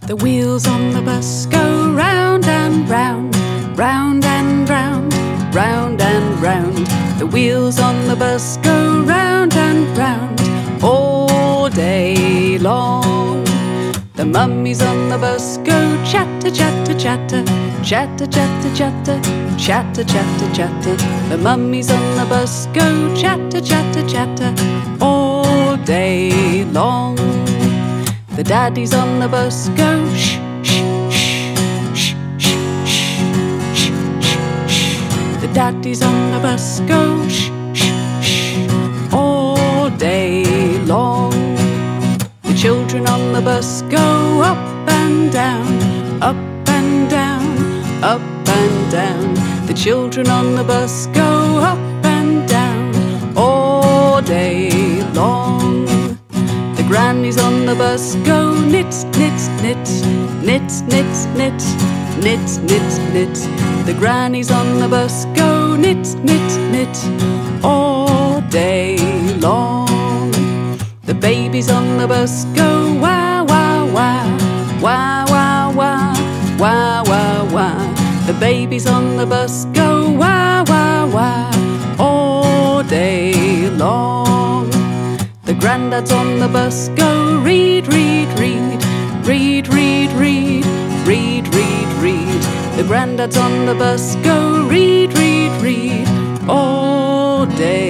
The wheels on the bus go round and round, round and round, round and round. The wheels on the bus go round and round all day long. The mummies on the bus go chatter, chatter, chatter, chatter, chatter, chatter, chatter, chatter, chatter. The mummies on the bus go chatter, chatter, chatter all day long. The daddies on the bus go shh, shh, shh, shh, shh, shh, shh, shh. The daddies on the bus go shh, shh, shh, all day long. The children on the bus go up and down, up and down, up and down. The children on the bus go up and down all day long. The grannies on the bus go knit, knit, knit, knit, knit, knit, knit, knit, knit. The grannies on the bus go knit, knit, knit all day long. The babies on the bus go wah, wah, wah, wah, wah, wah, wah, wah, wah. The babies on the bus go wah, wah, wah all day long. The granddads on the bus go read, read, read, read, read, read, read, read, read. The granddads on the bus go read, read, read all day